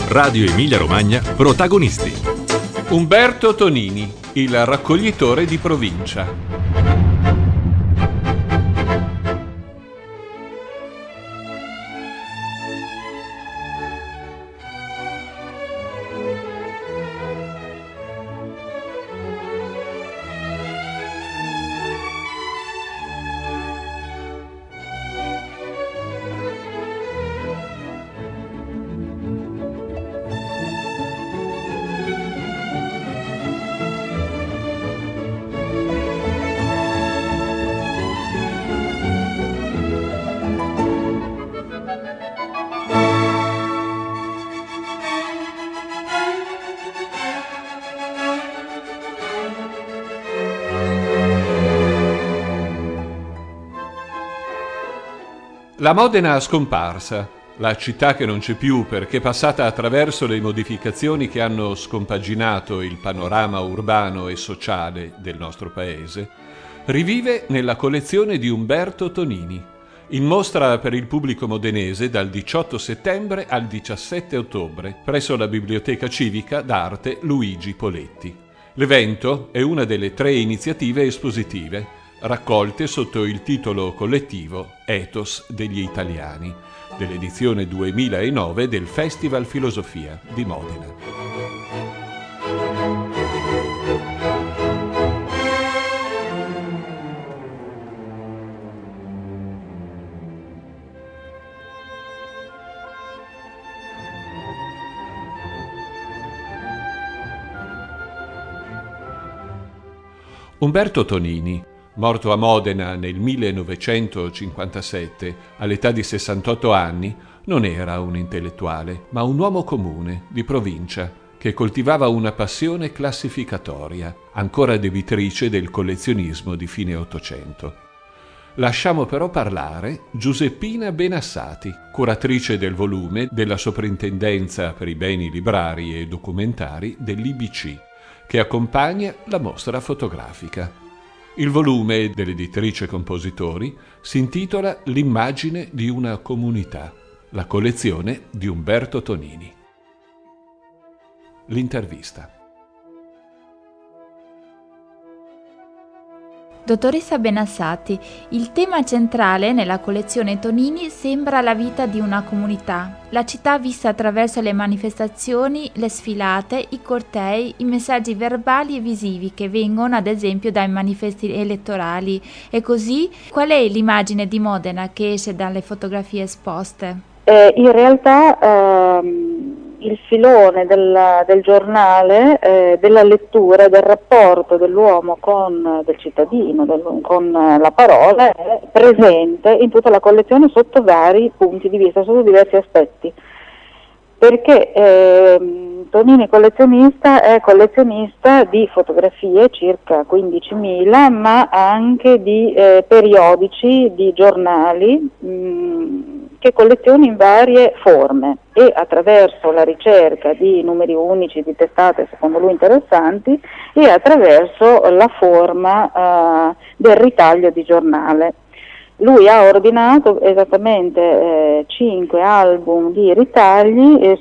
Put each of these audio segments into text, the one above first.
Radio Emilia Romagna, protagonisti. Umberto Tonini, il raccoglitore di provincia. La Modena scomparsa, la città che non c'è più perché passata attraverso le modificazioni che hanno scompaginato il panorama urbano e sociale del nostro paese, rivive nella collezione di Umberto Tonini, in mostra per il pubblico modenese dal 18 settembre al 17 ottobre presso la Biblioteca Civica d'Arte Luigi Poletti. L'evento è una delle 3 iniziative espositive raccolte sotto il titolo collettivo Ethos degli Italiani, dell'edizione 2009 del Festival Filosofia di Modena. Umberto Tonini, morto a Modena nel 1957, all'età di 68 anni, non era un intellettuale, ma un uomo comune, di provincia, che coltivava una passione classificatoria, ancora debitrice del collezionismo di fine Ottocento. Lasciamo però parlare Giuseppina Benassati, curatrice del volume della Soprintendenza per i beni librari e documentari dell'IBC, che accompagna la mostra fotografica. Il volume dell'editrice Compositori si intitola L'immagine di una comunità, la collezione di Umberto Tonini. L'intervista. Dottoressa Benassati, il tema centrale nella collezione Tonini sembra la vita di una comunità, la città vista attraverso le manifestazioni, le sfilate, i cortei, i messaggi verbali e visivi che vengono ad esempio dai manifesti elettorali. E così, qual è l'immagine di Modena che esce dalle fotografie esposte? In realtà il filone del giornale, della lettura, del rapporto dell'uomo del cittadino, con la parola, è presente in tutta la collezione sotto vari punti di vista, sotto diversi aspetti. Perché Tonini è collezionista di fotografie, circa 15.000, ma anche di periodici, di giornali, che colleziona in varie forme e attraverso la ricerca di numeri unici, di testate secondo lui interessanti e attraverso la forma del ritaglio di giornale. Lui ha ordinato esattamente 5 album di ritagli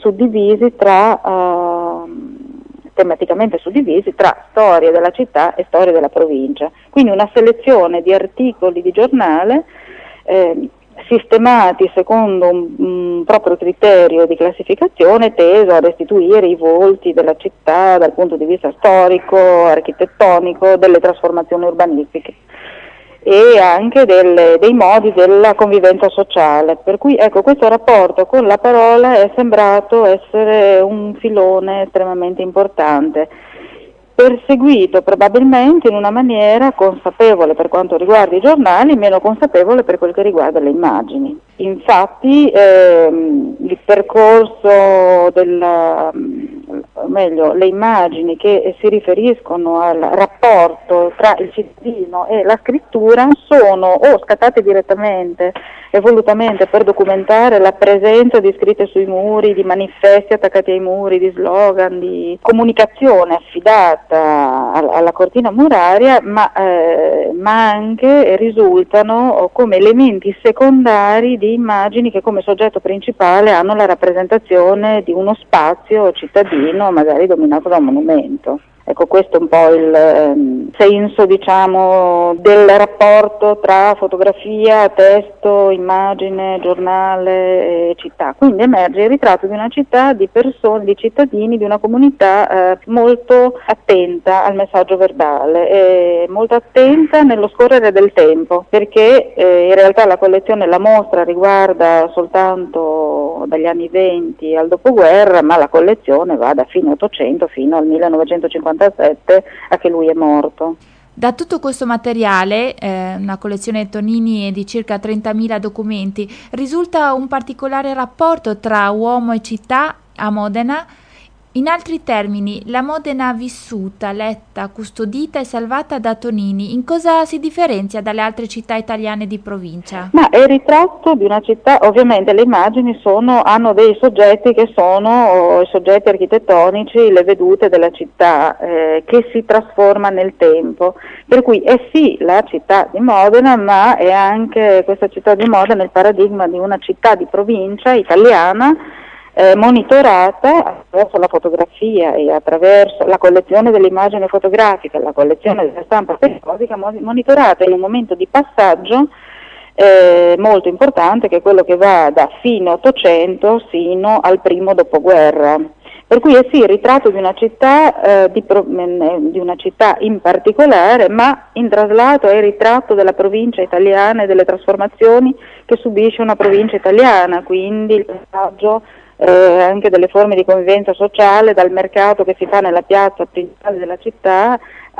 tematicamente suddivisi tra storie della città e storie della provincia. Quindi una selezione di articoli di giornale sistemati secondo un proprio criterio di classificazione teso a restituire i volti della città dal punto di vista storico, architettonico, delle trasformazioni urbanistiche e anche dei modi della convivenza sociale. Per cui ecco, questo rapporto con la parola è sembrato essere un filone estremamente importante, perseguito probabilmente in una maniera consapevole per quanto riguarda i giornali, meno consapevole per quel che riguarda le immagini. Infatti il percorso o meglio le immagini che si riferiscono al rapporto tra il cittadino e la scrittura sono o scattate direttamente e volutamente per documentare la presenza di scritte sui muri, di manifesti attaccati ai muri, di slogan, di comunicazione affidata alla cortina muraria, ma anche risultano come elementi secondari di immagini che come soggetto principale hanno la rappresentazione di uno spazio cittadino magari dominato da un monumento. Ecco, questo è un po' il senso, diciamo, del rapporto tra fotografia, testo, immagine, giornale e città. Quindi emerge il ritratto di una città, di persone, di cittadini, di una comunità molto attenta al messaggio verbale e molto attenta nello scorrere del tempo, perché in realtà la mostra riguarda soltanto dagli anni 20 al dopoguerra, ma la collezione va da fine 800 fino al 1957 a che lui è morto. Da tutto questo materiale, una collezione Tonini di circa 30.000 documenti, risulta un particolare rapporto tra uomo e città a Modena. In altri termini, la Modena vissuta, letta, custodita e salvata da Tonini, in cosa si differenzia dalle altre città italiane di provincia? Ma è il ritratto di una città, ovviamente le immagini hanno dei soggetti che sono i soggetti architettonici, le vedute della città che si trasforma nel tempo, per cui è sì la città di Modena, ma è anche questa città di Modena il paradigma di una città di provincia italiana monitorata attraverso la fotografia e attraverso la collezione delle immagini fotografiche, la collezione della stampa periodica, monitorata in un momento di passaggio molto importante, che è quello che va da fine 800 sino al primo dopoguerra. Per cui è sì il ritratto di una città, di una città in particolare, ma in traslato è il ritratto della provincia italiana e delle trasformazioni che subisce una provincia italiana, quindi il passaggio anche delle forme di convivenza sociale, dal mercato che si fa nella piazza principale della città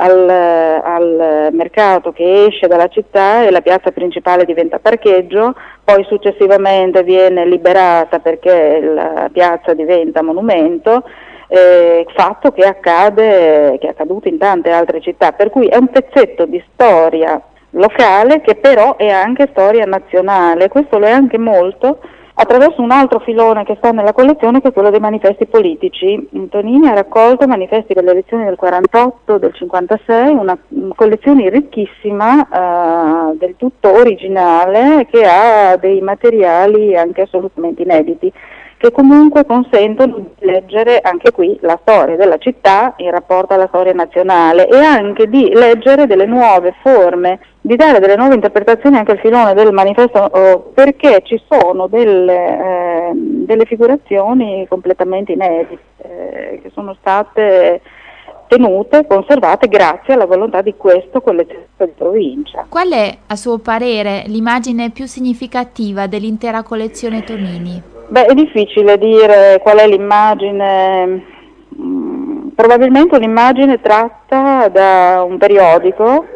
al mercato che esce dalla città e la piazza principale diventa parcheggio, poi successivamente viene liberata perché la piazza diventa monumento, fatto che è accaduto in tante altre città, per cui è un pezzetto di storia locale che però è anche storia nazionale. Questo lo è anche molto attraverso un altro filone che sta nella collezione, che è quello dei manifesti politici. Tonini ha raccolto manifesti delle elezioni del 48, del 56, una collezione ricchissima, del tutto originale, che ha dei materiali anche assolutamente inediti, che comunque consentono di leggere anche qui la storia della città in rapporto alla storia nazionale e anche di leggere delle nuove forme, di dare delle nuove interpretazioni anche al filone del manifesto, perché ci sono delle figurazioni completamente inedite che sono state tenute, conservate grazie alla volontà di questo collezionista di provincia. Qual è, a suo parere, l'immagine più significativa dell'intera collezione Tonini? Beh, è difficile dire qual è l'immagine, probabilmente un'immagine tratta da un periodico,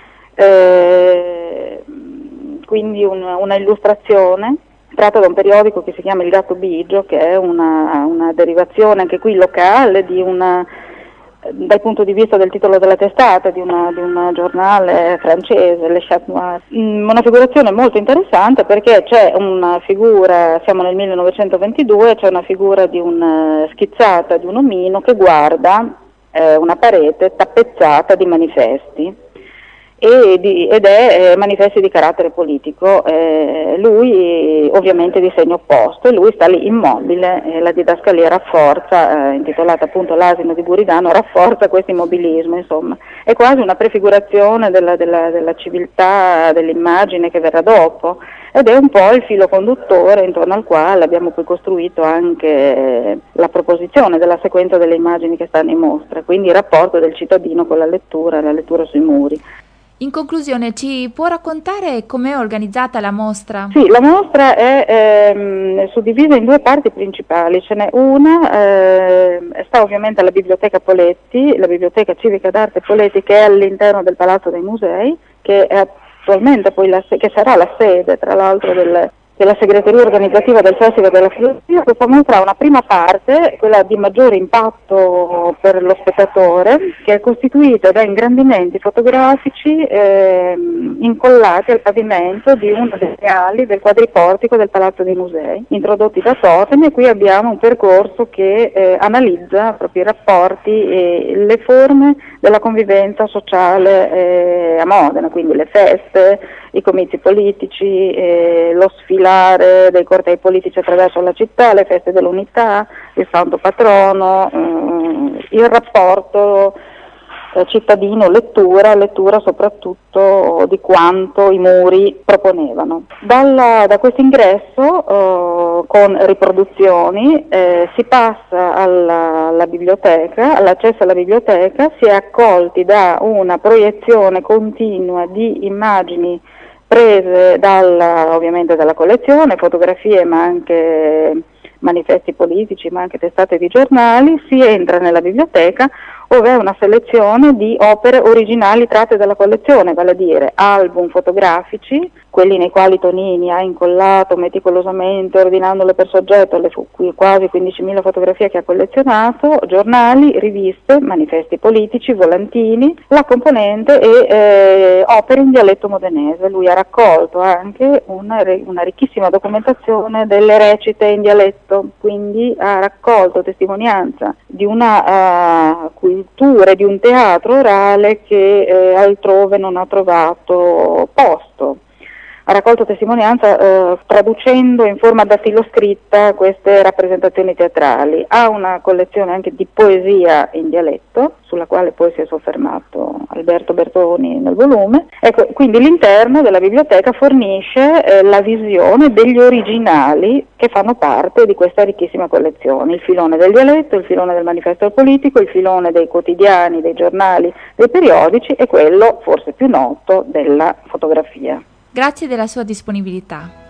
quindi una illustrazione tratta da un periodico che si chiama Il Gatto Bigio, che è una derivazione anche qui locale dal punto di vista del titolo della testata di un giornale francese, Le Chat Noir. Una figurazione molto interessante perché c'è una figura, siamo nel 1922, c'è una figura schizzata di un omino che guarda una parete tappezzata di manifesti ed è manifesti di carattere politico, lui ovviamente di segno opposto, e lui sta lì immobile, la didascalia rafforza, intitolata appunto L'asino di Buridano, rafforza questo immobilismo, insomma, è quasi una prefigurazione della civiltà dell'immagine che verrà dopo, ed è un po' il filo conduttore intorno al quale abbiamo poi costruito anche la proposizione della sequenza delle immagini che stanno in mostra, quindi il rapporto del cittadino con la lettura sui muri. In conclusione, ci può raccontare com'è organizzata la mostra? Sì, la mostra è suddivisa in due parti principali. Ce n'è una, sta ovviamente alla Biblioteca Poletti, la Biblioteca Civica d'Arte Poletti, che è all'interno del Palazzo dei Musei, che è attualmente poi che sarà la sede, tra l'altro, che che è la segreteria organizzativa del Festival della Filosofia. Questa mostra ha una prima parte, quella di maggiore impatto per lo spettatore, che è costituita da ingrandimenti fotografici incollati al pavimento di uno dei reali del quadriportico del Palazzo dei Musei, introdotti da Totem, e qui abbiamo un percorso che analizza proprio i rapporti e le forme della convivenza sociale a Modena, quindi le feste, i comizi politici, lo sfilare dei cortei politici attraverso la città, le feste dell'unità, il santo patrono, il rapporto cittadino-lettura soprattutto di quanto i muri proponevano. Da questo ingresso con riproduzioni si passa alla biblioteca, all'accesso alla biblioteca, si è accolti da una proiezione continua di immagini prese ovviamente dalla collezione, fotografie ma anche manifesti politici, ma anche testate di giornali. Si entra nella biblioteca, ove è una selezione di opere originali tratte dalla collezione, vale a dire album fotografici, quelli nei quali Tonini ha incollato meticolosamente, ordinandole per soggetto, le quasi 15.000 fotografie che ha collezionato, giornali, riviste, manifesti politici, volantini, la componente e opere in dialetto modenese. Lui ha raccolto anche una ricchissima documentazione delle recite in dialetto, quindi ha raccolto testimonianza di una cultura e di un teatro orale che altrove non ha trovato posto. Ha raccolto testimonianza traducendo in forma dattiloscritta queste rappresentazioni teatrali. Ha una collezione anche di poesia in dialetto, sulla quale poi si è soffermato Alberto Bertoni nel volume. Ecco, quindi l'interno della biblioteca fornisce la visione degli originali che fanno parte di questa ricchissima collezione: il filone del dialetto, il filone del manifesto politico, il filone dei quotidiani, dei giornali, dei periodici e quello forse più noto della fotografia. Grazie della sua disponibilità.